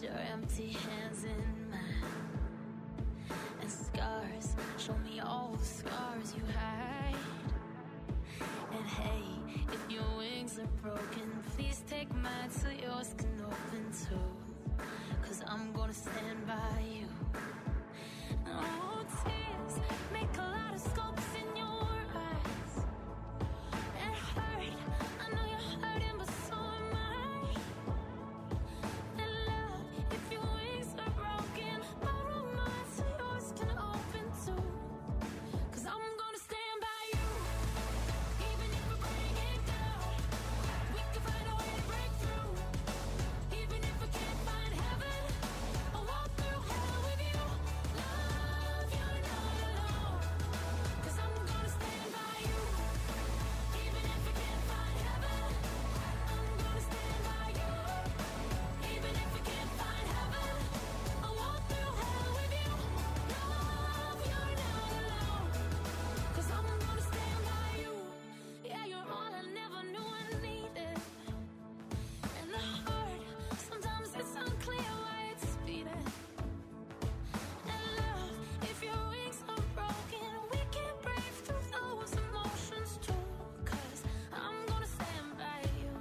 your empty hands in mine, and scars, show me all the scars you hide. And hey, if your wings are broken, please take mine so yours can open too, 'cause I'm gonna stand by you. Oh, tears make a lot of scopes in your eyes. It hurt, I know you're hurting, but so am I. And love, if your wings are broken, borrow mine so yours can open too, 'cause I'm gonna stand by you. Even if we break it down, we can find a way to break through. Even if we can't find heaven, I'll walk through hell with you. Love, you're not alone, 'cause I'm gonna stand by you. Even if we can't find heaven, I'm gonna stand by you. Even if we can't find heaven, I'll walk through hell with you. Love, you're not alone, 'cause I'm gonna stand by you. Yeah, you're all I never knew I needed. And the heart, sometimes it's unclear why it's beating. And love, if your wings are broken, we can break through those emotions too, 'cause I'm gonna stand by you.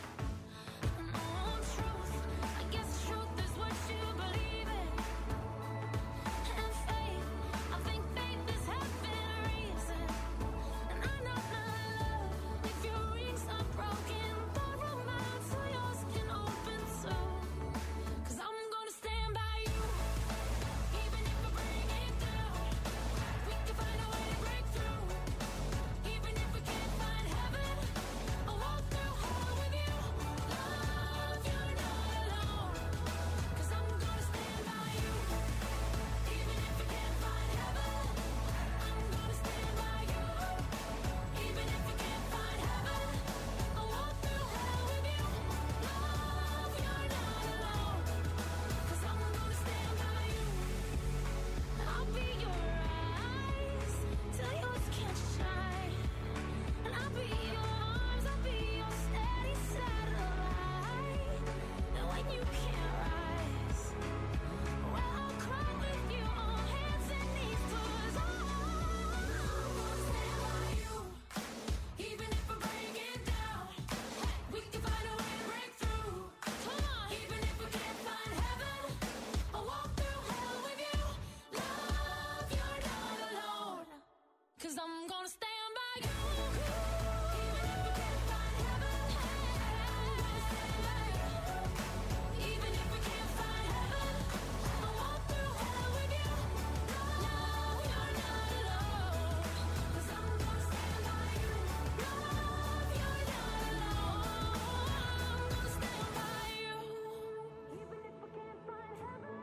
And truth, I guess truth is what you believe in. And faith, I think faith is heaven reason. And I know my love, if your wings are broken, borrow mine so yours can open too, 'cause I'm gonna stand by you. Even if we bring it down, we can find a way to break through. Even if we can't find heaven, I'll walk through hell with you. Love, you're not alone, 'cause I'm gonna stand by you. Even if we can't find heaven, I'm gonna stand by you. Even if we can't find heaven, I'll walk through hell with you. Love, you're not alone, 'cause I'm gonna stand by you. I'll be your eyes till yours can't shine, and I'll be your arms, I'll be your steady satellite. And when you can't rise, well, I'll cry with you on hands and knees, 'cause I'm gonna stand by you. Even if we break it down, we can find a way to break through. Come on. Even if we can't find heaven, I'll walk through hell with you. Love, you're not alone, 'cause I'm gonna stand by you. Even if we can't find heaven, I'm gonna stand by you. Even if we can't find heaven, I'll walk through hell with you. Love, you're not alone, 'cause I'm gonna stand by you. Love, you're not alone, I'm gonna stand by you. Even if we can't find heaven,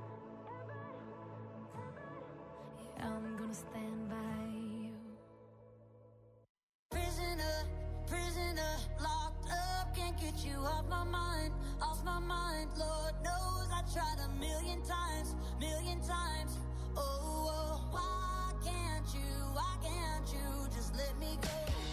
yeah, I'm gonna stand by you. Prisoner, prisoner, locked up, can't get you off my mind, off my mind. Lord knows I tried a million times, million times. Oh, oh, why can't you just let me go?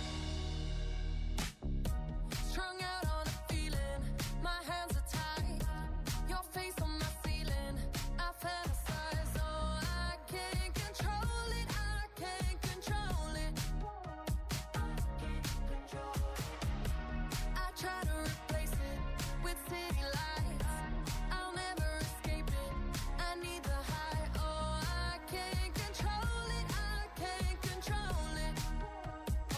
Strung out on a feeling, my hands are tied, your face on my ceiling, I fantasize, oh, I can't control it, I can't control it. I try to replace it with city lights, I'll never escape it, I need the high, oh, I can't control it, I can't control it.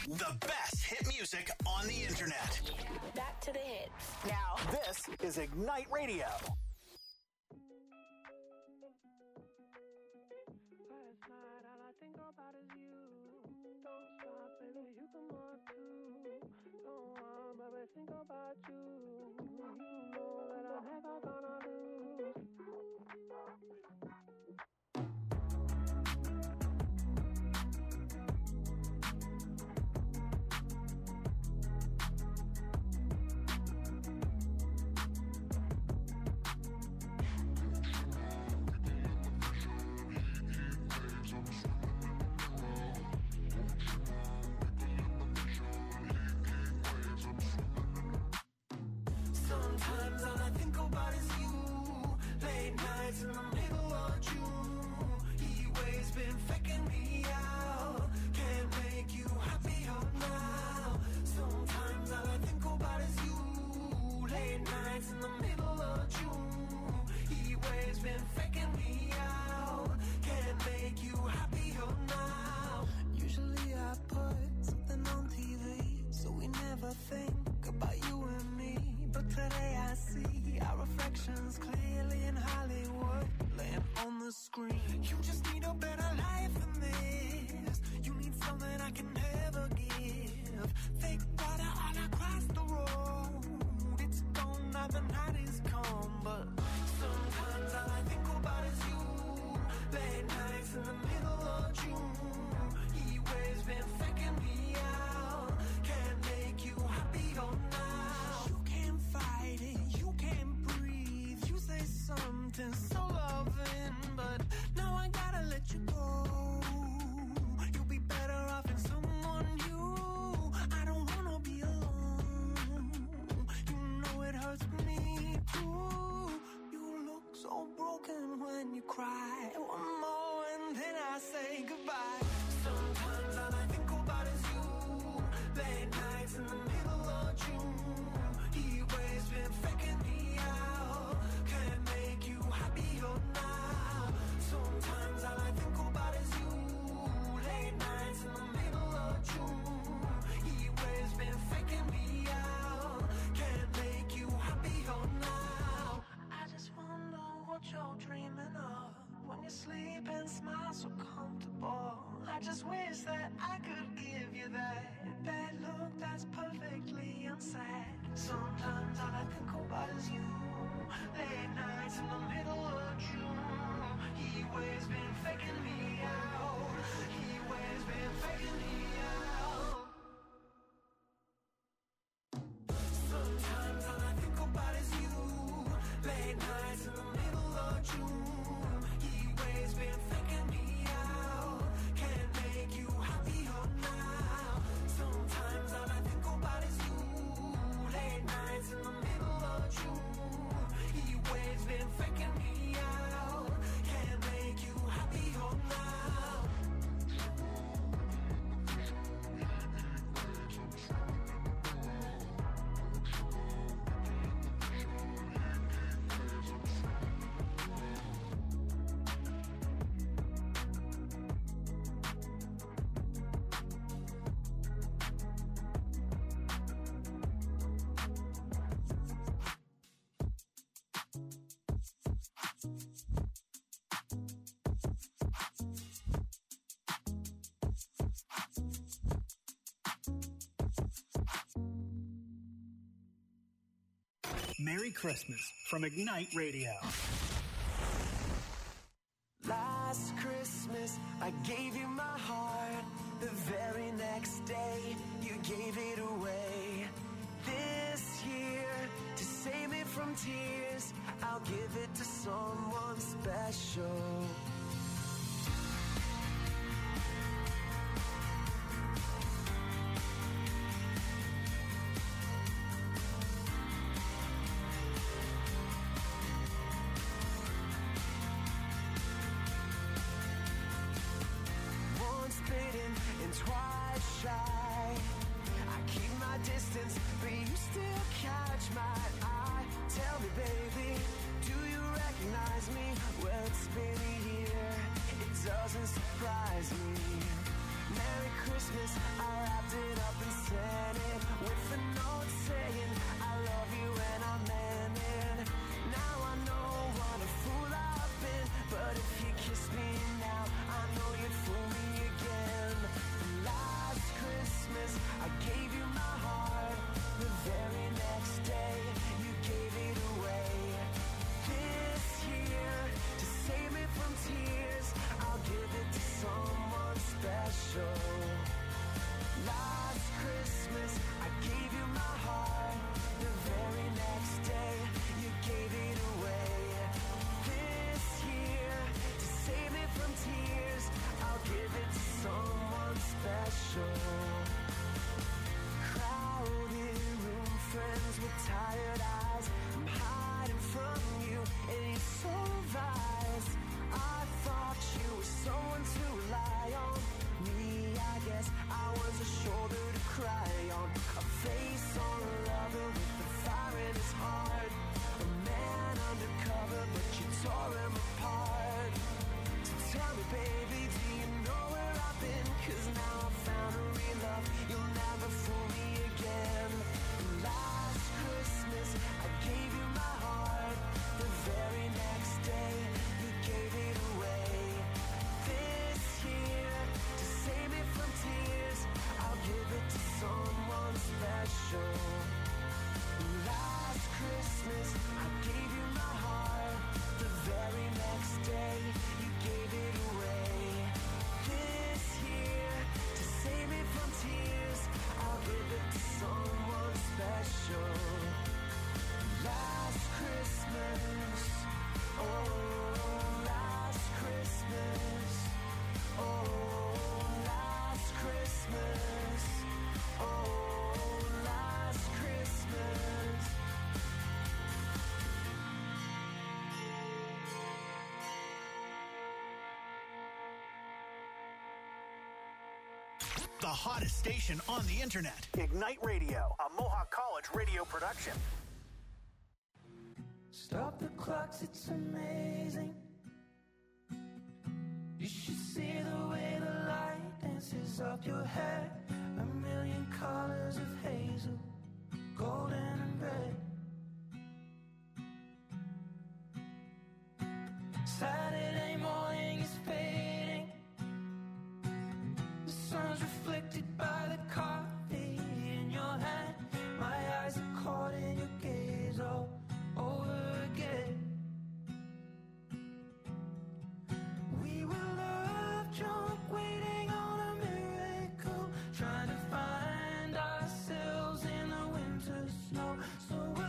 The best hit music on the internet. Back to the hits. Now, this is Ignite Radio. Last night, all I think about is you. Don't stop, baby, you come on too. Don't want, baby, think about you. You know that I'm never gonna lose. Sometimes all I think about is you. Late nights in the middle of June. He waves been faking me out. Can't make you happier now. Sometimes all I think about is you. Late nights in the middle of June. He waves been faking me out. Can't make you happier now. Usually I put something on TV, so we never think about you and me. But today I see our reflections clearly in Hollywood, laying on the screen. You just need a better life than this. You need something I can never give. Fake water all across the road. It's gone now, the night is come. But sometimes all I think about is you. Late nights in the middle of June. He waves been faking me out. Can't make you happier now. You can't fight it, you can't breathe. You say something so loving, but now I gotta let you go. You'll be better off in someone new. I don't wanna be alone. You know it hurts me too. You look so broken when you cry. One more and then I say goodbye. Sometimes all I think about is you. Late nights in the middle of June. He waves been faking me out. Can't make you happier now. Sometimes all I think about is you. Late nights in the middle of June. He waves been faking me out. Can't make you happier now. I just wonder what you're dreaming of when you sleep and smile so comfortable. I just wish that I could give you that look that's perfectly unsaid. Sometimes all I think about is you. Late nights in the middle of June. He waves been faking me out. He waves been faking me out. Sometimes all I think about is you. Late nights in the middle of June. He waves been faking me out. Can't make you happier now. Sometimes all I think about is you. Late nights in the middle of June. He waves been faking me out. Can't make you happier now. Merry Christmas from Ignite Radio. Last Christmas, I gave you my heart. The very next day, you gave it away. This year, to save me from tears, I'll give it to someone special. Once bitten and twice shy, I keep my distance, but you still catch my eye. Tell me, baby, do you recognize me? Well, it's been a year, it doesn't surprise me. Now Merry Christmas. I wrapped it up and sent it with a note saying I love you and I meant it. Now I know what a fool I've been, but if you kiss me now, I know you'd fool me again. Last Christmas, I gave you my heart. The very next day, you gave it away. This year, to save me from tears, I'll give it to someone special. Last Christmas, I gave you my heart. The very next day, you gave it away. This year, to save me from tears, I'll give it to someone special. Crowded room, friends with tired eyes. I'm hiding from you, and you're so wise. I thought you were someone to rely on. Me, I guess I was a shoulder to cry on. A face on a lover with the fire in his heart. A man undercover, but you tore him apart. So tell me, baby, do you know where I've been? 'Cause now I've found a real love. You'll never fool me again. Last Christmas, I gave you my heart. The very next day, you gave it away. This year, to save me from tears, I'll give it to someone special. Last Christmas, I gave you my heart. The very next day, you gave it away. This year, to save me from tears, I'll give it to someone special. Last Christmas, oh, last Christmas, oh, last Christmas, oh, last Christmas. The hottest station on the internet. Ignite Radio, a Mohawk College radio production. Stop the clocks, it's amazing. You should see the way the light dances up your hair. A million colors of hazel, golden and red. Saturday morning is fading. The sun's reflected by the coffee in your hand. My eyes are caught in your gaze all over again. We were love drunk, waiting on a miracle, trying to find ourselves in the winter snow. So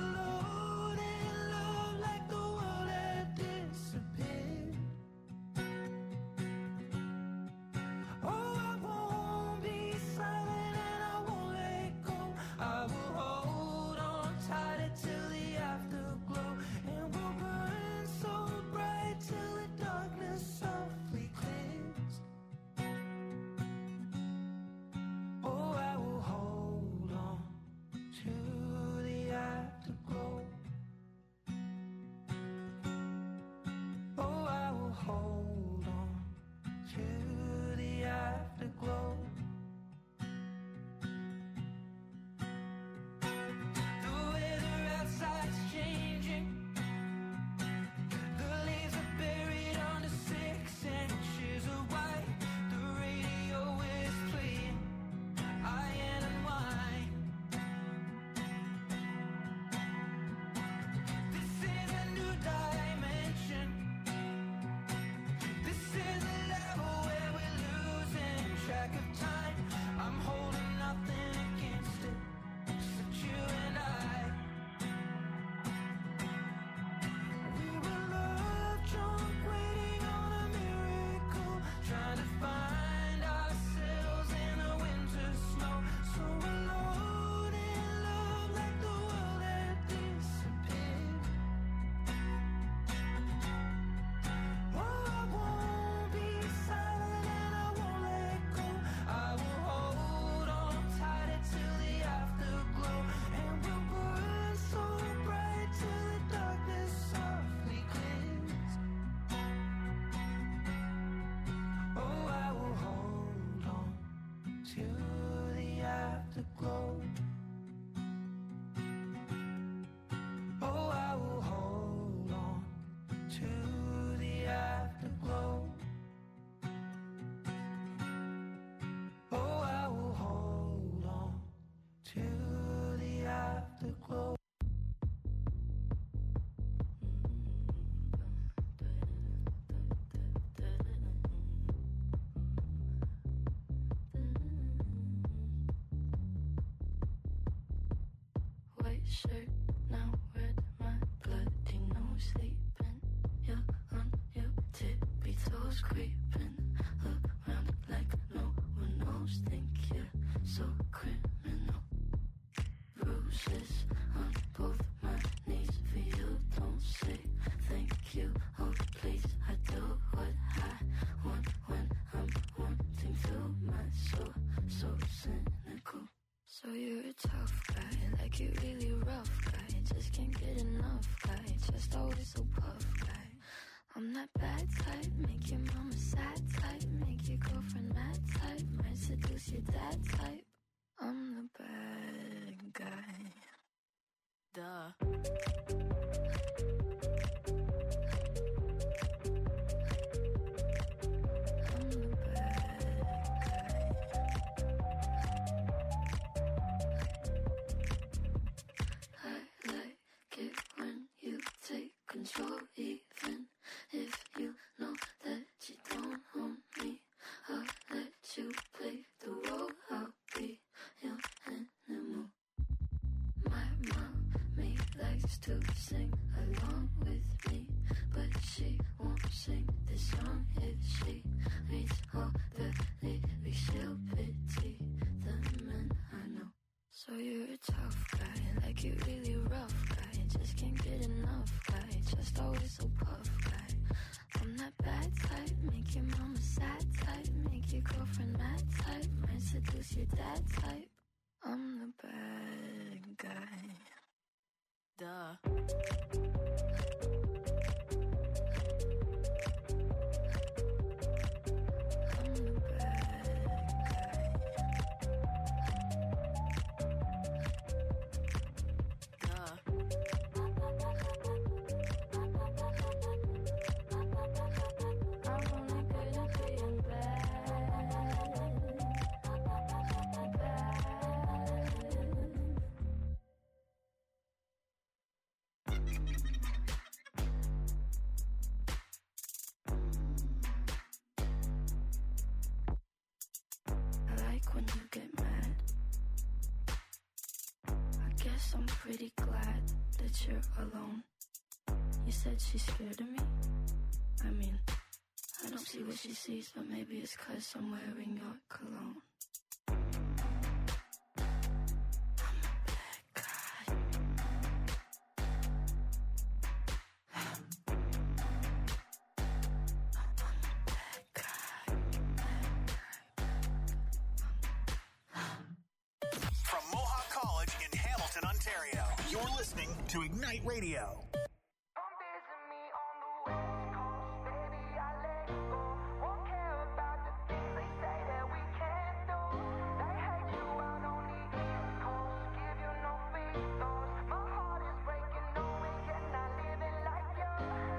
afterglow. Oh, I will hold on to the afterglow. Oh, I will hold on to the afterglow. White shirt, now red, my bloody nose sleeping. You're on your tippy toes, creeping around like no one knows. Think you're so criminal. Bruises on both my knees for you. Don't say thank you. Oh, please, I do what I want when I'm wanting to. My soul, so cynical. So you're a tough guy, like you're really rough guy. Just can't get enough guy, just always so puff guy. I'm that bad type, make your mama sad type, make your girlfriend mad type, might seduce your dad type. I'm the bad guy. Duh. I'm the bad guy. I like it when you take control, even if you know that you don't own me. I'll let you play the role, I'll be your animal. My mommy likes to sing along with me, but she won't sing this song if she reads all the lyrics. She'll pity the men I know. So you're a tough guy, like you're really rough guy. Just can't get enough guy, just always so puff guy. I'm that bad type, make your mama sad type, make your girlfriend mad type, might seduce your dad type. I'm the bad guy. Duh. I'm the bad guy. Duh. I'm only good at being bad. I like when you get mad. I guess I'm pretty glad that you're alone. You said she's scared of me? I mean, I don't see what she sees, but maybe it's 'cause I'm wearing your cologne. I'm a bad guy. I'm a bad guy. From Mohawk College in Hamilton, Ontario, you're listening to Ignite Radio. Come visit me on the West Coast, baby, I let go. Won't care about the things they say that we can't do. They hate you out on the East Coast, give you no free throws. My heart is breaking knowing you're not living like you.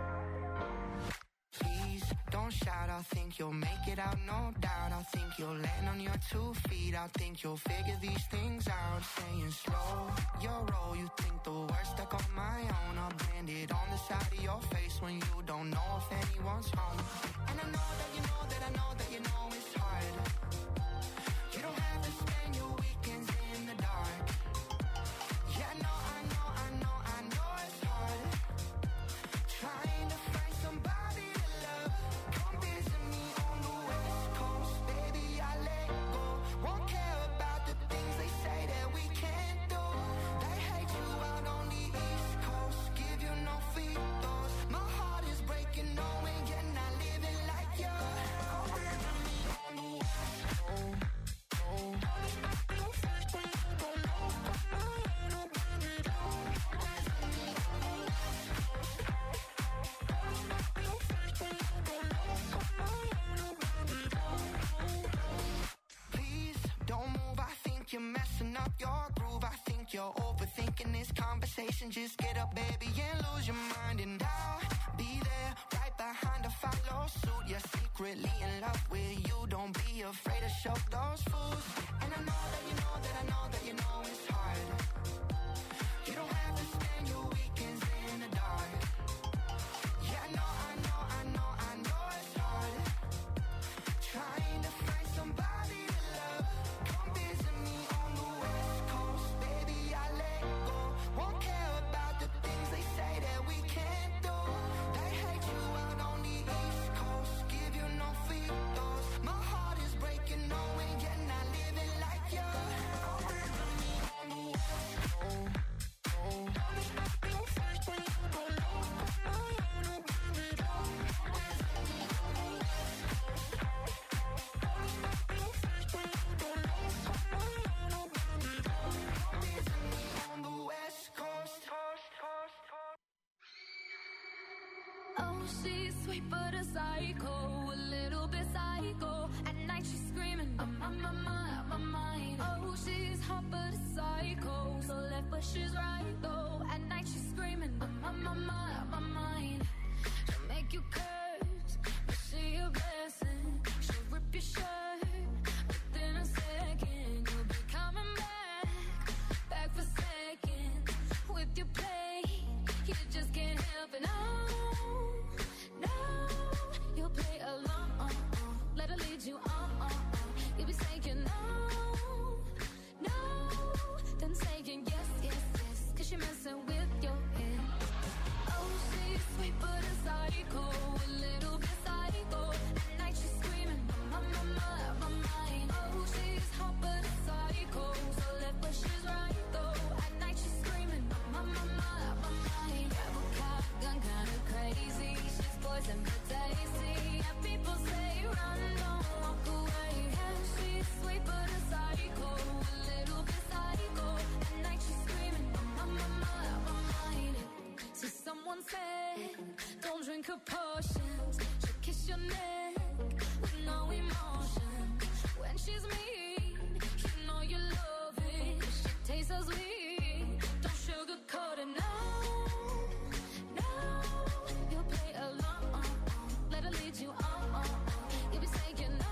Please don't shout, I think you'll make it out, no doubt. I think you'll land on your 2 feet. I think you'll figure these things out. Saying slow your roll, you think the worst stuck on my own. I'll brand it on the side of your face when you don't know if anyone's home. And I know that you know that I know that you know it's hard. You don't have to spend your weekends in the dark. Yeah, I know, I know, I know, I know it's hard. Trying to find somebody to love. Come visit me on the West Coast, baby, I let go. Won't care about the things they say that we can't do. They hate you out on the East Coast, give you no free throws. My heart is breaking knowing you're not living like you. Come visit me up your groove. I think you're overthinking this conversation. Just get up, baby, and lose your mind. And I'll be there, right behind to follow suit. You're secretly in love with you. Don't be afraid to show those fools. And I know that you know that I know that you know it's hard. You don't have to spend your weekends in the dark. Yeah, I know, I know, I know, I know it's hard. Trying to find somebody to love. Come visit me on the West Coast, baby, I let go. Won't care about the things they say that we can't do. They hate you out on the East Coast, give you no free throws. My heart is breaking, knowing you're not living like you. Come visit me on the West Coast. Oh, she's sweet but a psycho, a little bit psycho. At night she's screaming, I'm on my mind. Oh, she's hot but a psycho, so left but she's right though. At night she's screaming, I'm on my mind. She'll make you curse, but she a blessing. She'll rip your shirt within a second. You'll be coming back for seconds. With your play, you just can't help it. No, you'll play along. Let her lead you on. You'll be saying no, then saying yes, 'cause she messing with your head. Oh, she's sweet but a psycho, a little bit psycho. At night she's screaming, my mind. Oh, she's hot but a psycho, so left but she's right though. At night she's screaming, my mind. Grab a cop gun, kinda crazy. She's poison but tasty. And people say run, don't walk away. Yeah, she's sweet but a psycho, a little bit psycho. At night she's screaming, my mind. See, someone said, don't drink her potions. She'll kiss your neck with no emotion. When she's mean, you know you love it. She tastes so sweet, don't sugarcoat it, no. You'll play along, let her lead you on. You'll be saying no,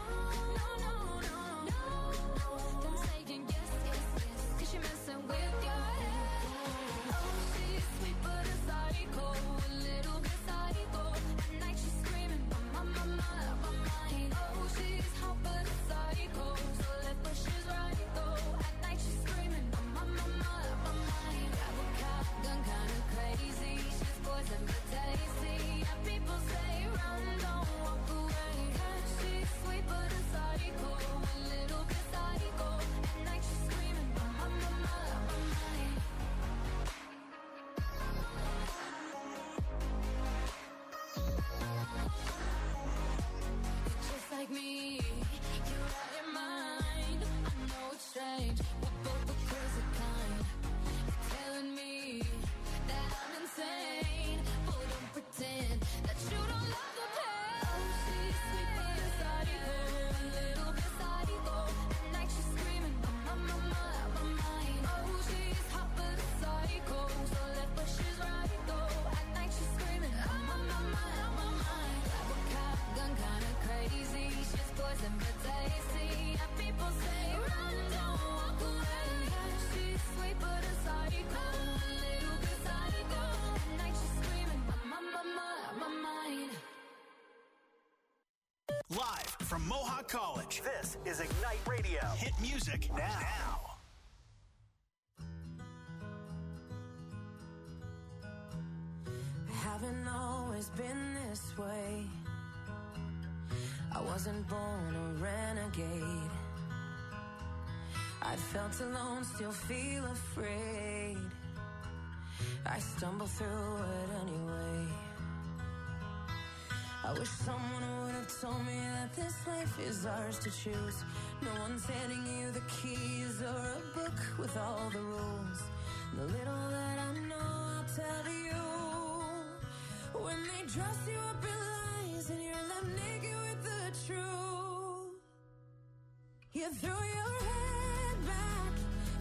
then saying yes, 'cause she messing with your head. Oh, she's sweet but a psycho, a little bit psycho. At night she's screaming, my mind. Oh, she's hot but a psycho, so left but she's right though. At night she's screaming, my mind. Grab a cop gun, kinda crazy. She's poison but tasty. And people say run, don't walk away. Yeah, she's sweet but a psycho, a little bit psycho. At night she's screaming, my mind. Just like me, you're out your mind. I know it's strange, we're both the crazy kind. You're telling me that I'm insane, but don't pretend that you don't love the pain. Oh, she's sweet but a psycho, a little bit psycho. At night she's screaming, my mind. Oh, she's hot but a psycho, so left but she's right though. At night she's screaming, my mind. Grab a cop gun, kinda crazy. She's poison but tasty. And people say run, don't walk away. Yeah, she's sweet but a psycho, a little bit psycho. At night she's screaming, my mind. Live from Mohawk College, this is Ignite Radio. Hit music now. Haven't always been this way. I wasn't born a renegade. I felt alone, still feel afraid. I stumble through it anyway. I wish someone would have told me that this life is ours to choose. No one's handing you the keys or a book with all the rules. The little that I know, I'll tell you. When they dress you up in lies and you're left naked with the truth, you throw your head back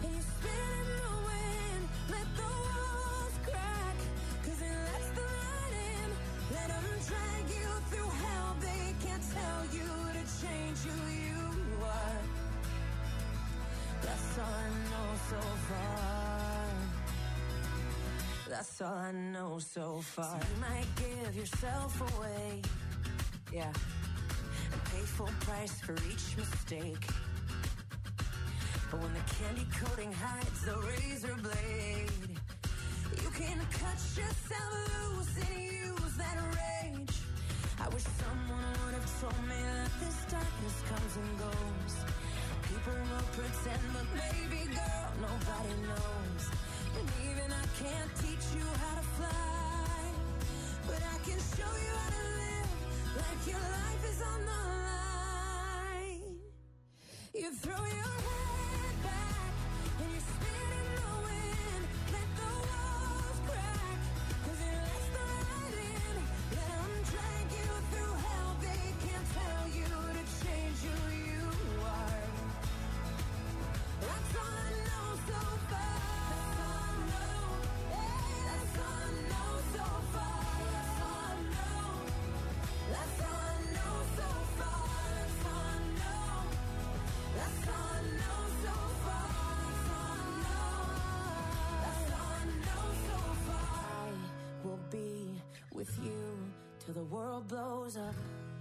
and you spin in the wind. Let the walls crack, 'cause it lets the light in. Let them drag you through hell. They can't tell you to change who you are. That's all I know so far. That's all I know so far. So you might give yourself away, yeah, and pay full price for each mistake. But when the candy coating hides the razor blade, you can cut yourself loose and use that rage. I wish someone would have told me that this darkness comes and goes. People will pretend, but baby girl, nobody knows. And even I can't teach you how to fly, but I can show you how to live like your life is on the line. You throw your head back and you spin in the wind. Let the walls crack, 'cause it lets the light in. Let them drag you through hell. They can't tell you to change who you are. That's all I know so far. That's all I know. That's all I know so far. That's all I know. That's all I know so far. That's all I know. That's all I know so far. That's all I know. That's all I know so far. I will be with you till the world blows up.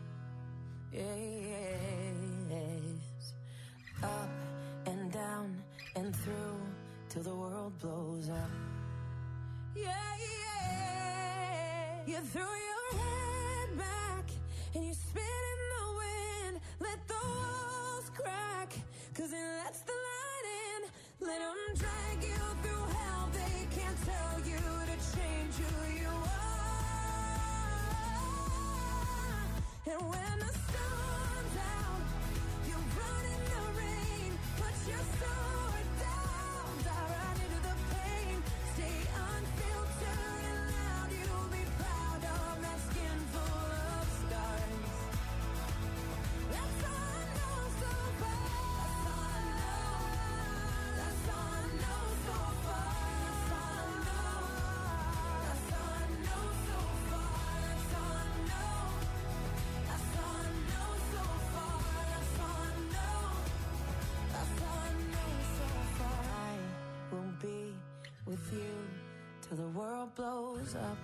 Yes. Up and down and through till the world blows up. Yeah, yeah. You throw your head back and you spin in the wind. Let the walls crack, 'cause it lets the light in. Let them drag you through hell. They can't tell you to change who you are. And when the sun's out, you run in the rain. Put your sword down, dive right into the pain. Stay unfiltered and loud. You'll be proud of that skin full of scars. That's all I know so far. That's all I know. That's all I know so far. That's all I know. That's all I know so far. That's all I know. That's all I know so far. That's all I know. That's all I know so far. I will be with you till the world blows up.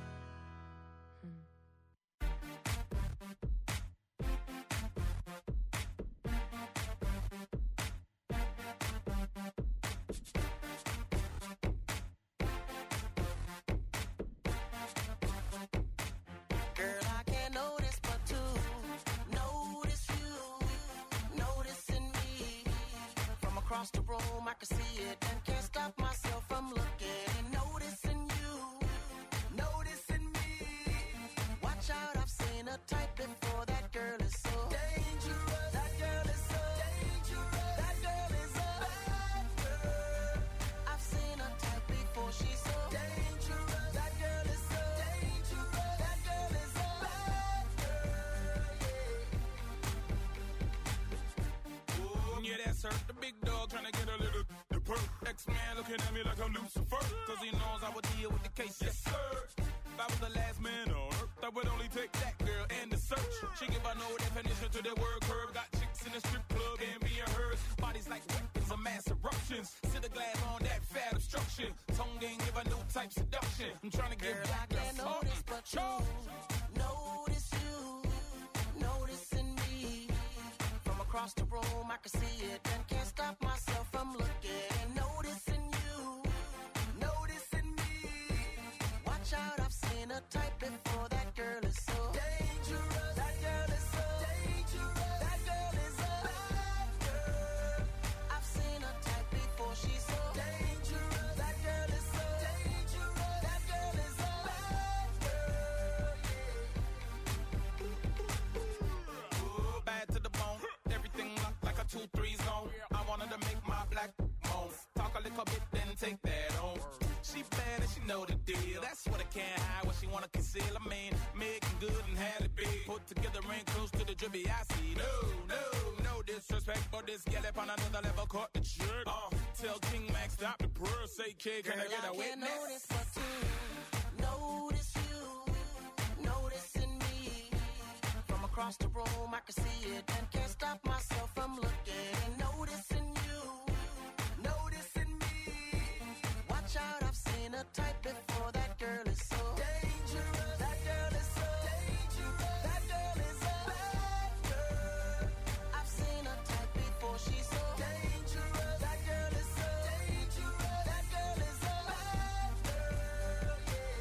Girl, I can't notice but to notice you, noticing me. From across the room, I can see it and can't stop myself from looking. Noticing you, noticing me. Watch out, I've seen a type before. That girl is so dangerous. That girl is so dangerous. That girl is a bad girl. I've seen a type before. She's so dangerous. That girl is so dangerous. That girl is a bad girl. Yeah, that's her, the big dog trying to get a little the perk. X-Man looking at me like I'm Lucifer, 'cause he knows I would deal with the case. Yes, sir. If I was the last man on earth, I would only take that girl and the search. She give her no definition to the word curve. Got chicks in the strip club and being hers. Bodies like weapons of mass eruptions. Sit the glass on that fat obstruction. Tongue game give a new type seduction. I'm trying to give Girl, I back can't notice but you, notice you, noticing me. From across the room, I can see it and can't stop myself from looking. Noticing you, noticing me. Watch out, I've seen a type before. That girl is so dangerous. That girl is so dangerous. That girl is a bad girl. I've seen a type before. She's so dangerous. That girl is so dangerous. That girl is a bad girl. bad to the bone. Everything locked like a 2-3 zone. I wanted to make my black moan. Talk a little bit, then take that on. She bad and she know the deal. That's what I can't hide, what she wanna conceal. I mean, making good and had it big. Put together ring close to the drippy I see. No disrespect, but this gal up on another level, cut the jerk. Tell King Max stop the purr, say kid, can I get a witness? Notice but two. Notice you, noticing me. From across the room, I can see it and can't stop myself from looking. Noticing you, noticing me. Watch out, I've seen a type before. That girl is so dangerous. That girl is so dangerous. That girl is a bad girl. I've seen a type before. She's so dangerous. That girl is so dangerous. That girl is a bad girl.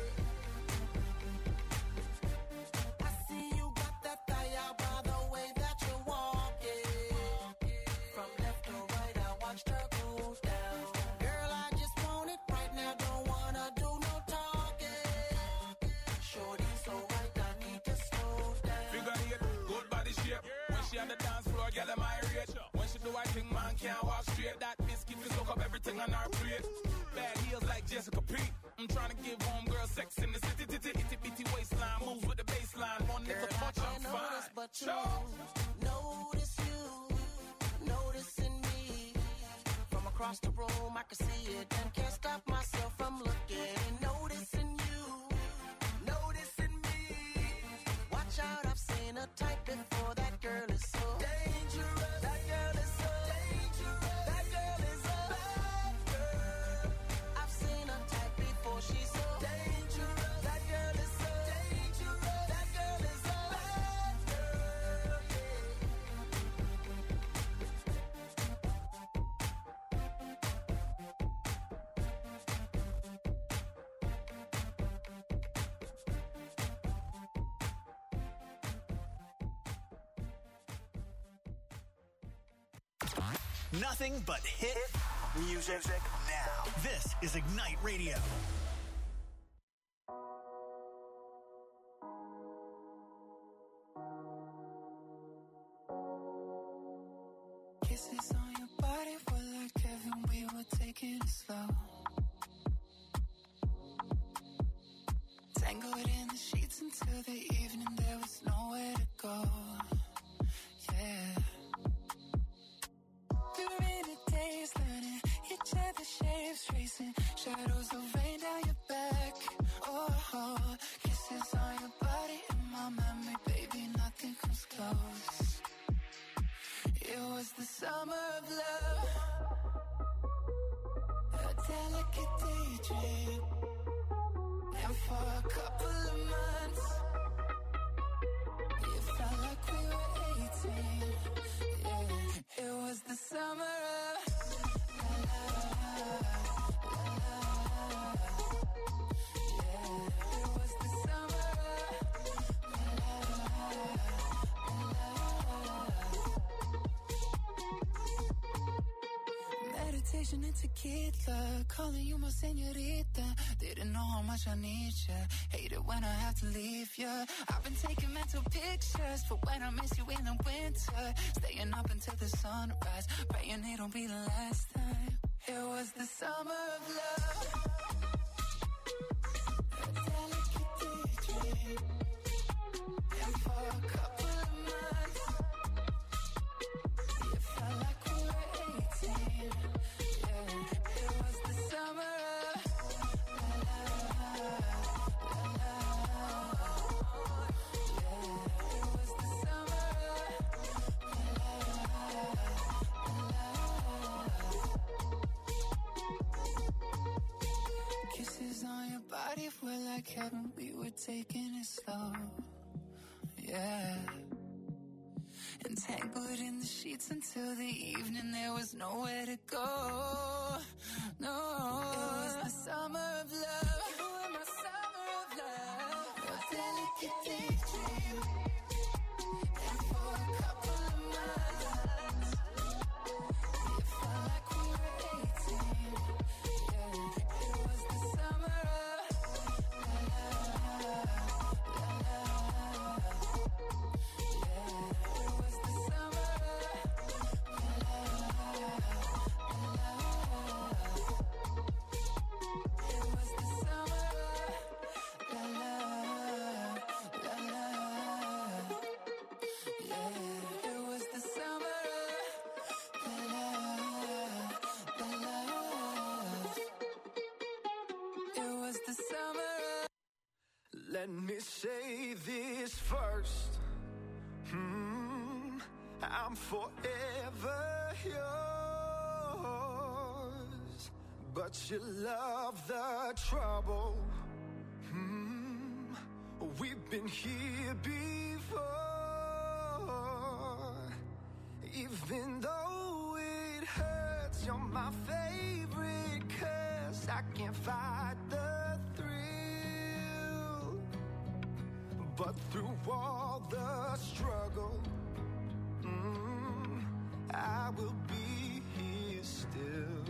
Yeah. I see you got that thigh out by the way that you're walking. From left to right, I watched her go down. Girl, I just want it right now. Don't wanna do no talking. Shorty so right, I need to slow down. Figure eight, good body shape. When she on the dance floor, girl, am I rate? When she do I think man can't walk straight. That biscuit will soak up everything on her plate. Bad heels like Jessica P. I'm trying to give homegirl sex in the city, itty bitty waistline, moves with the baseline. One little Girl, I touch, I'm can't notice fine. but you. Notice you, noticing me. From across the room, I can see it and can't stop myself from looking. Noticing you, noticing me. Watch out, I've seen a type before. That girl is so dangerous. That girl is so dangerous. That girl is a bad girl. I've seen a type before. She's so dangerous. That girl is so dangerous. That girl is a bad girl. Nothing but hit music now. This is Ignite Radio. Kisses on your body were like heaven, we were taking it slow. Tangled in the sheets until the evening, there was nowhere to go. Yeah. Through rainy days, learning each other's shapes, tracing shadows of rain down your back. Oh, kisses on your body in my memory, baby, nothing comes close. It was the summer of love, a delicate daydream. And for a couple of months, it felt like we were 18. Yeah, it was the summer of la, la, la, la. Yeah, it was the summer of la, la, la. Meditation and tequila, calling you my señorita. Didn't know how much I need ya. Hate it when I have to leave ya. I've been taking mental pictures for when I miss you in the winter. Staying up until the sunrise, praying it'll be the last time. It was the summer of love, a delicate daydream. And for a couple of months, it felt like we were 18. Yeah, it was the summer of kisses on your body were like heaven, we were taking it slow. Yeah. Entangled in the sheets until the evening, there was nowhere to go. No, it was the summer of love. You were my summer of love, a delicate daydream. And for a couple of months, it felt like we were 18. Yeah, it was the summer of la, la, la, la. Yeah, it was the summer of la, la, la, la. Let me say this first. I'm forever yours, but you love the trouble. We've been here before. Even though it hurts, you're my favorite curse. I can't fight the thrill, but through all the struggle, I will be here still.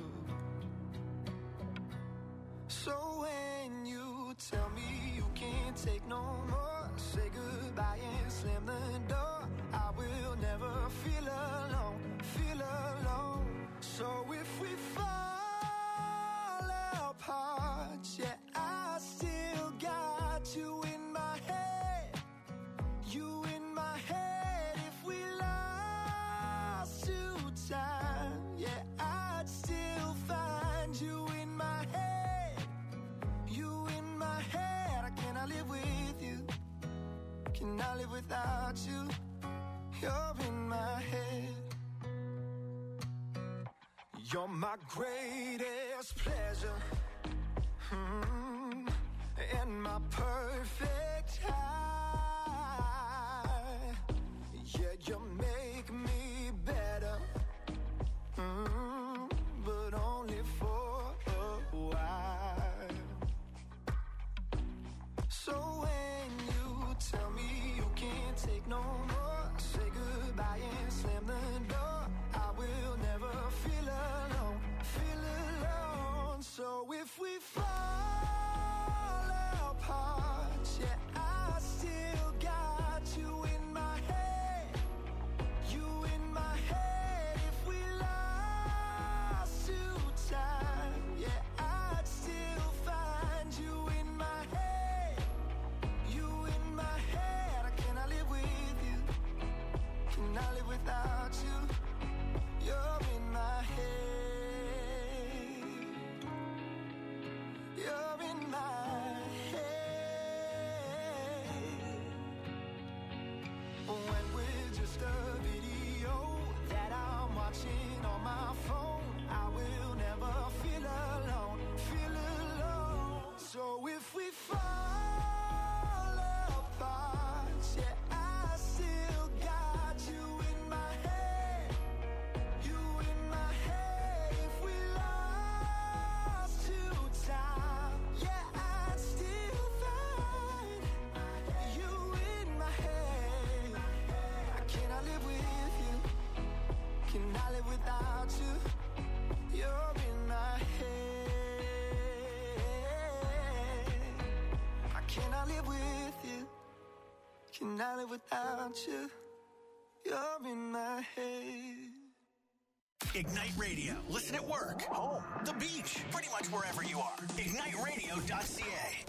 So when you tell me you can't take no more, say goodbye and slam the door. I will never feel alone, feel alone. So if we fall apart, yeah, I still got you in my head, you in my head. If we lost to time, yeah, I'd still find you in my head, you in my head. I cannot live with you, cannot live without you. You're in my head. You're my greatest pleasure, and my perfect high. Yeah, you make me better, but only for a while. So when you tell me you can't take no more, say goodbye and slam the door. I will never feel alone, feel alone. So if we fall apart, yeah, I still got you in my head, you in my head. If we lost to time, yeah, I'd still find you in my head, you in my head. I cannot live with you, cannot live without you. You're in my head, you're in my head. When we're just a video that I'm watching on my phone, I will never feel alone, feel alone. So if we fall apart, yeah, I still got you in my head, you in my head. If we lost to time, yeah, I'd still find you in my head. I cannot live with you, cannot live without you. You're in my head. I cannot live with you, cannot live without you. You're in my head. Ignite Radio. Listen at work, home, the beach, pretty much wherever you are. IgniteRadio.ca.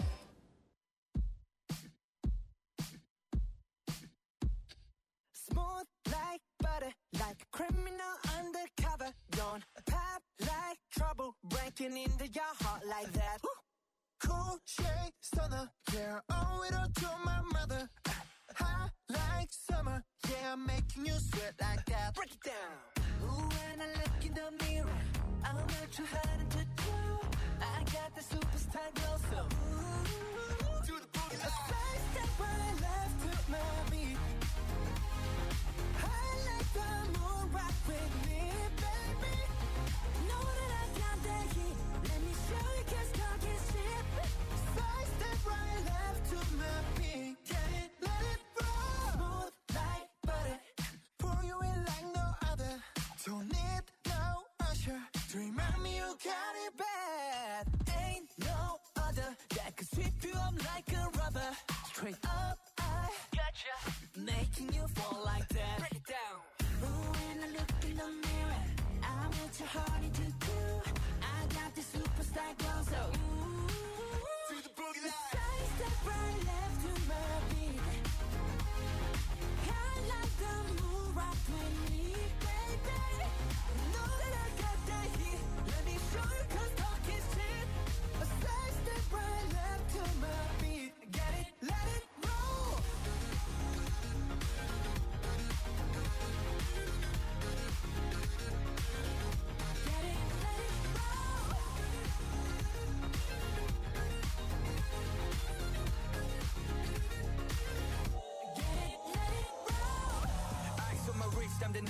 Smooth like butter, like a criminal undercover. Don't pop like trouble, breaking into your heart like that. Cool shade stunner, yeah, owe it all to my mother. Hot like summer, yeah, I'm making you sweat like that. Break it down. Ooh, when I look in the mirror, I'm not too hard to do. I got the superstar glow, so ooh, to the boogie line. A side step right left to my beat. I like the moon rock with me, baby. Know that I got that heat. Let me show you, 'cause talk is cheap. Side step right left to my beat. Get it, let it roll. Smooth like butter, pour you in like no other. Don't need no usher to remind me you got it bad. Ain't no other that could sweep you up like a rubber. Straight up, I gotcha, making you fall like that. Break it down. Ooh, when I look in the mirror, I'm what your heart to do. I got the superstar glow, so ooh, to the boogie line. Side step right left to my beat. I like the moon rock with me, baby. Know that I got that heat. Let me show you, 'cause talk is cheap. A side step right left to my beat. Get it, let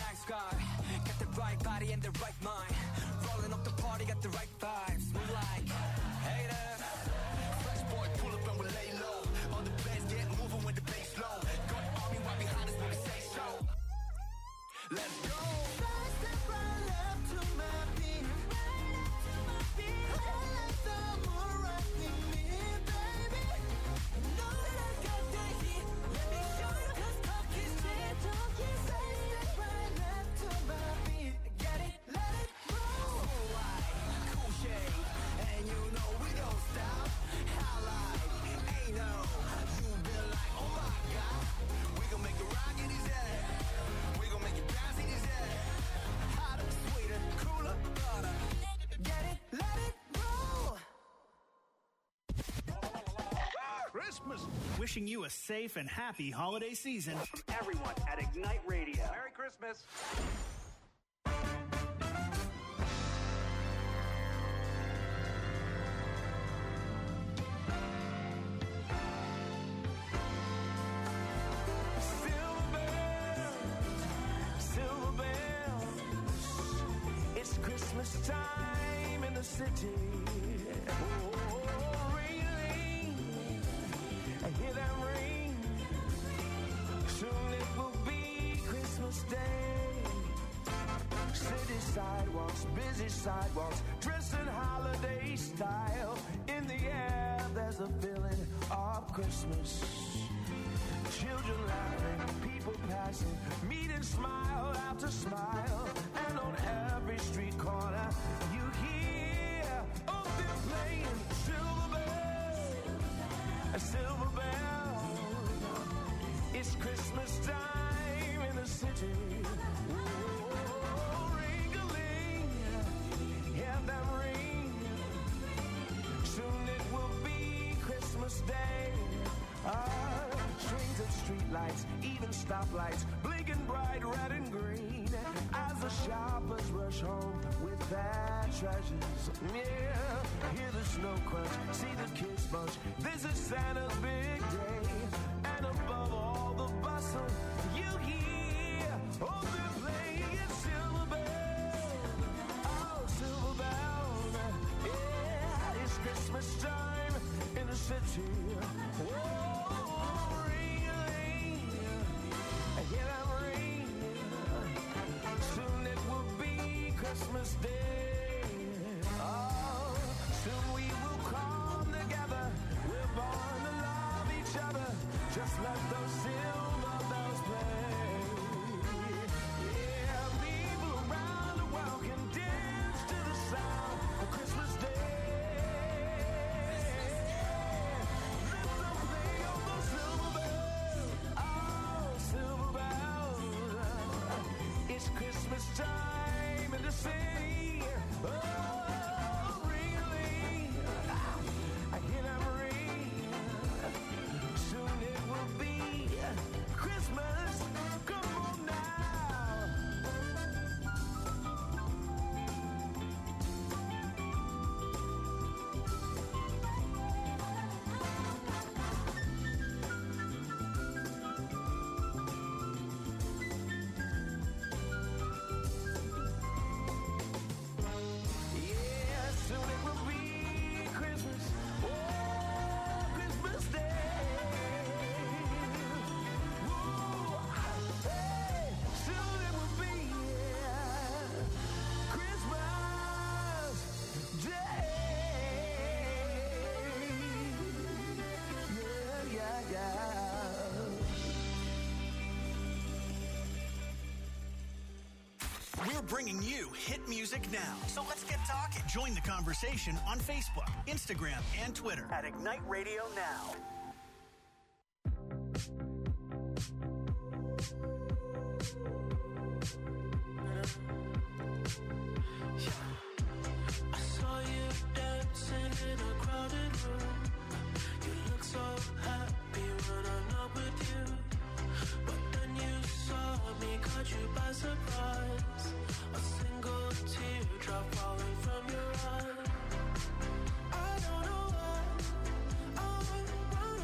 nice guy. Got the right body and the right mind. Rolling up the party, got the right vibes. Move like haters. Fresh boy, pull up and we lay low. All the players get moving with the bass low. Got the army right behind us when we say so. Let's go. Right step right left to my beat. Right up to my beat. I like the moon right with me, baby. Know that I got that heat. Let me show you 'cause talk is cheap. Talk is right step right left to my beat. Get it, let it roll. So white, cool shade, and you know we don't stop. Highlight, ain't no. You been like, oh my God. We gon' make it rock in his head. We gon' make it bounce in his head. Hotter, sweeter, cooler, butter. Get it, let it roll. Christmas. Wishing you a safe and happy holiday season from everyone at Ignite Radio. Merry Christmas. Silver bells, it's Christmas time in the city. Oh, ring, I hear them ring. Soon it will be Christmas Day. City sidewalks, busy sidewalks, dressed in holiday style. In the air, there's a feeling of Christmas. Children laughing, people passing, meeting smile after smile. And on every street corner, you hear, oh, they're playing Silver Bells, a silver bell. It's Christmas time in the city. Oh, ring-a-ling, hear them ring. Soon it will be Christmas Day. Strings of streetlights, even stoplights, blinking bright red and green. As the shoppers rush home with their treasures. Yeah, hear the snow crunch, see the kids bunch. This is Santa's big day. And above all the bustle, you hear, oh, they're playing Silver Bells. Oh, Silver Bells. Yeah, it's Christmas time in the city. Whoa. Hear them ring. Soon it will be Christmas Day. Oh, soon we will come together. We're born to love each other. Just let those silver bells play. Yeah, people around the world can dance to the sound of Christmas Day. Let them play on those silver bells. Oh, silver bells. It's Christmas time in the city. Oh, really? I hear them ring. Soon it will be Christmas. Come on now. Yeah, soon it will be Christmas. Oh, Christmas Day. Whoa, hey, soon it will be Christmas Day. Yeah, yeah, yeah. We're bringing you hit music now. So let's get talking. Join the conversation on Facebook, Instagram, and Twitter at Ignite Radio Now. I saw you dancing in a crowded room. You look so happy when I'm not with you. But then you saw me, caught you by surprise. A single teardrop falling from your eye. I don't know why I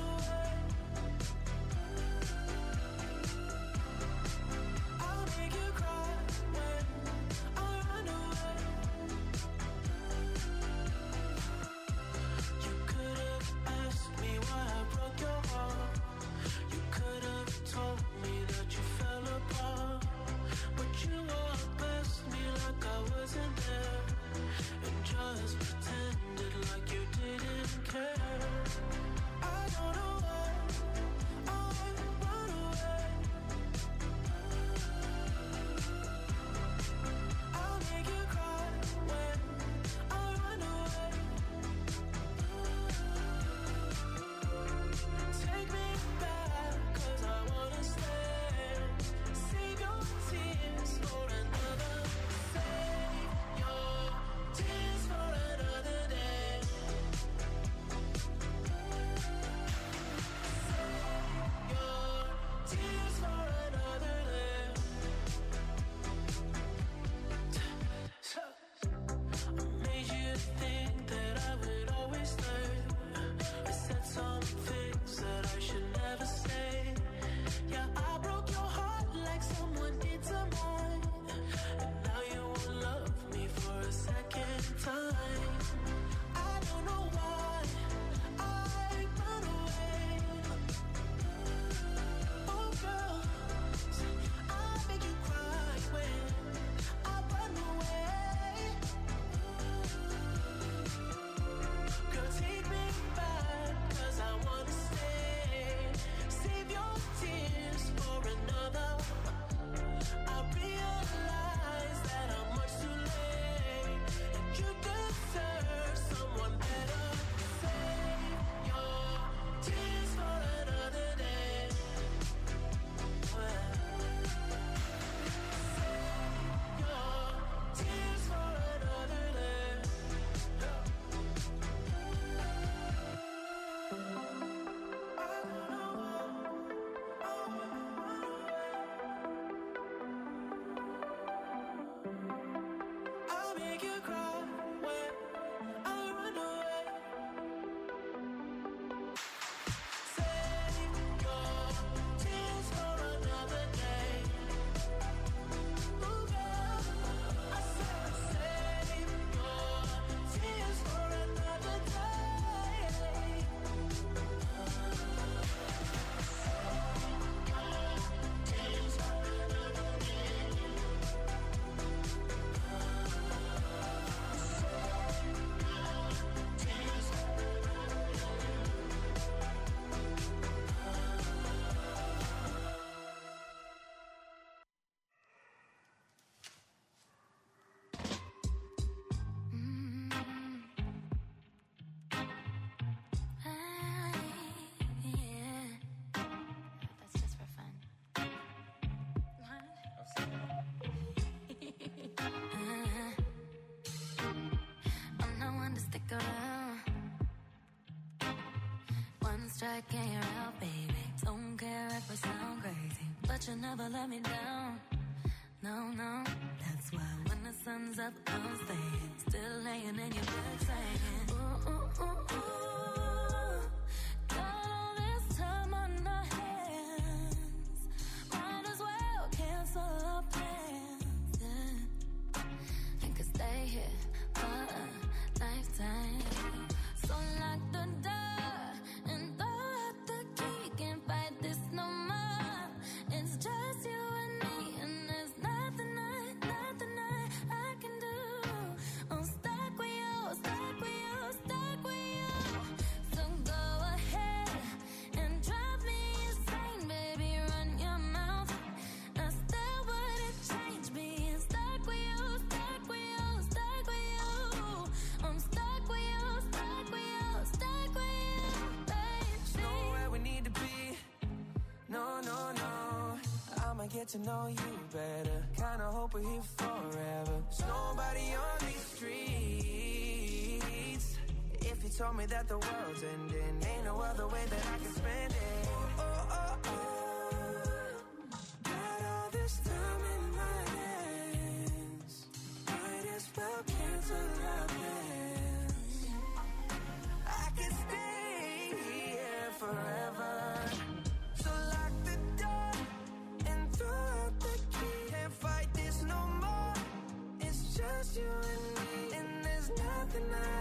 I can't help, baby. Don't care if I sound crazy, but you never let me down. No, no. That's why when the sun's up, I'm staying. Still laying in your bed saying, ooh, ooh, ooh, ooh. Got all this time on our hands. Might as well cancel our plans. Yeah. And could stay here for a lifetime. So lock the door and throw out the key. Can't fight this no more. It's just you and me, and there's nothing I can do. I'm stuck with you, stuck with you, stuck with you. So go ahead and drive me insane, baby. Run your mouth. I still wouldn't change being stuck with you, stuck with you, stuck with you. I'm stuck with you, stuck with you, stuck with you, baby. Know where we need to be. No, no, no. I'ma get to know you better. Kinda hope we're here forever. There's nobody on these streets. If you told me that the world's ending, ain't no other way that I can spend it. Oh, oh, oh. Got all this time in my hands. Might as well cancel our plans. I could stay here forever. So lock the door and throw out the key. Can't fight this no more. It's just you and me, and there's nothing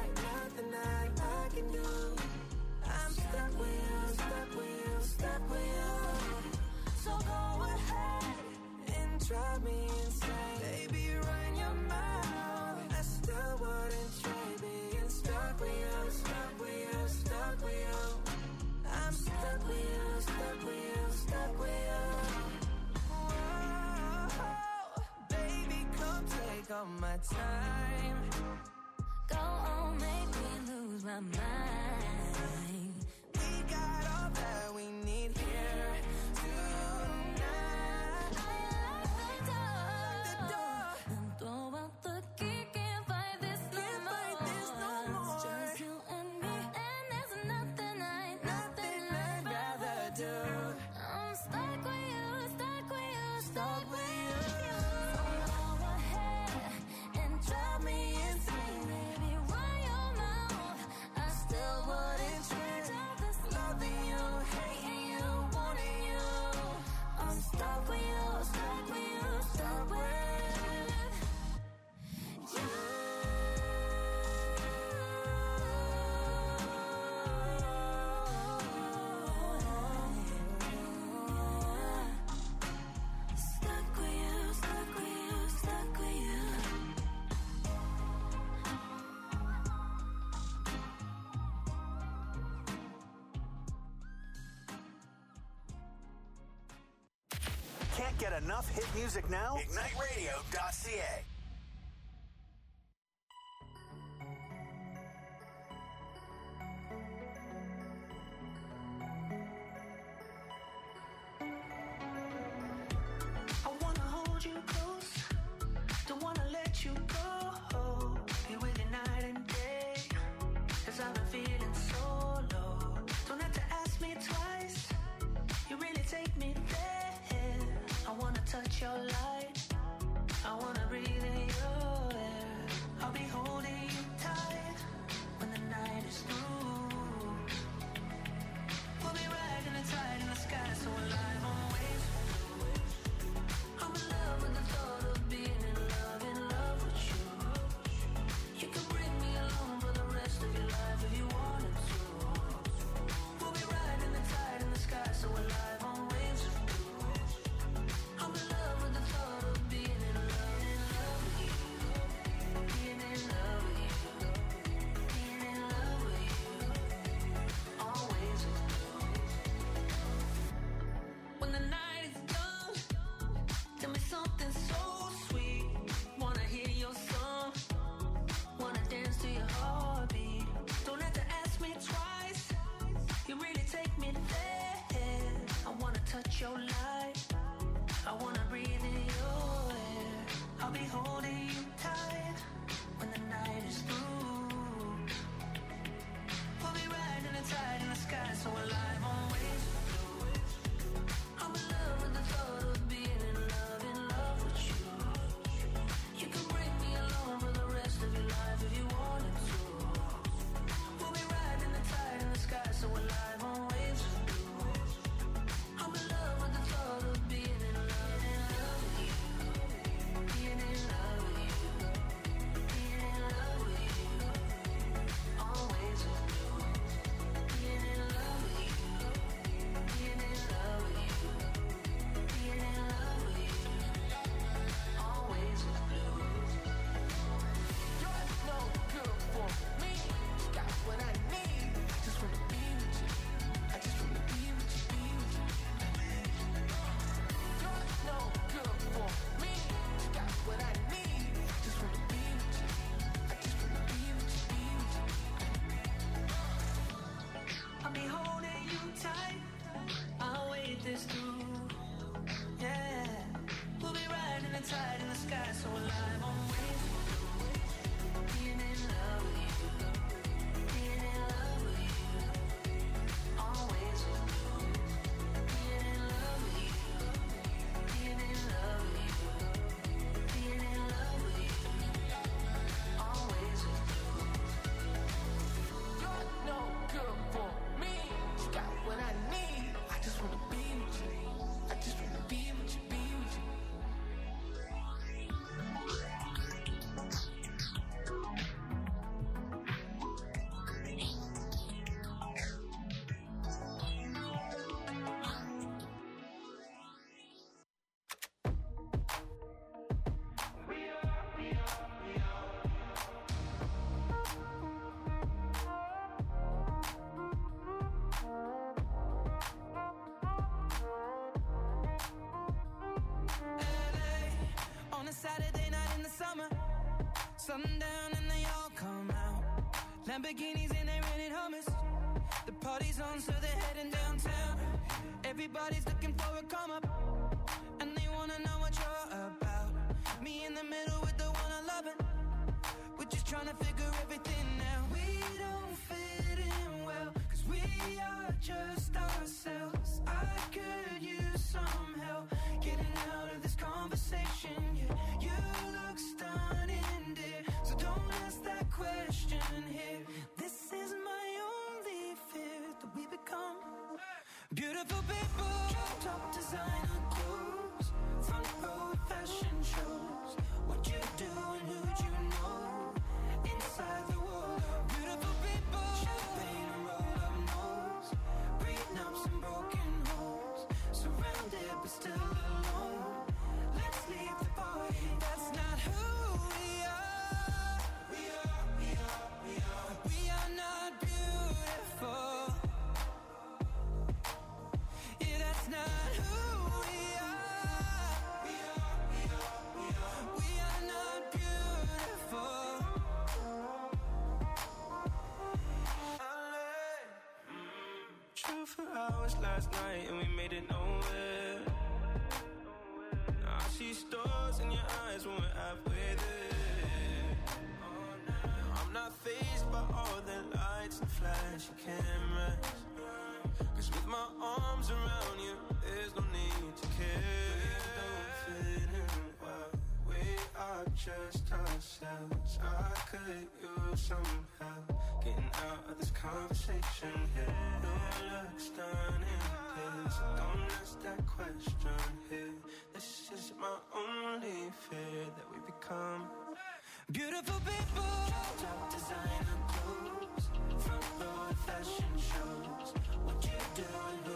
I can do. I'm stuck with you, stuck with you, stuck with you. So go ahead and drive me insane, baby. Run your mouth. I still wouldn't trade being stuck with you, stuck with you, stuck with you. I'm stuck with you, stuck with you, stuck with you. Whoa, baby, come take all my time. Go on, make me lose my mind. We got all that we need here tonight. The door. And throw out the key. Can't fight this no Can't more. fight this no more. It's just you and me, and there's nothing Nothing I'd rather do. I'm stuck with you, stuck with you, Stuck with you. So go ahead and drive me insane, baby. Run your mouth. I still wouldn't change all this loving you, hating you, wanting you. I'm stuck with you, stuck with you, stuck with you. Stuck with you, stuck with you, stuck with you. Can't get enough hit music now? IgniteRadio.ca. I wanna hold you close. Don't wanna let you go. Be with you night and day. 'Cause I've been feeling so low. Don't have to ask me twice. You really take me there. I wanna touch your light. I wanna breathe in Sundown and they all come out. Lamborghinis and they rented Hummers. The party's on, so they're heading downtown. Everybody's looking for a come up, and they wanna know what you're about. Me in the middle with the one I love it. We're just trying to figure everything out. We don't fit in well, 'cause we are just ourselves. I could use some help getting out of this conversation. Yeah, you look stunning, dear, so don't ask that question here. This is my only fear, that we become beautiful people. Top designer clothes, front row fashion shows. What you do and who'd you know? Inside the world of beautiful people. Champagne and roll up nose, prenups and broken homes. Surrounded but still alone. Let's leave the party. That's not who we are. We are not beautiful. Yeah, that's not who we are. We are not beautiful. True for hours last night and we made it nowhere. Now I see stars in your eyes when we're halfway there. I'm not fazed by all the lights and flashy cameras, 'cause with my arms around you, there's no need to care. We don't fit in well, we are just ourselves. I could use some help getting out of this conversation here. You look stunning, please, so don't ask that question here. This is my only fear, that we become beautiful people. Top designer clothes, front row fashion shows. What you do and who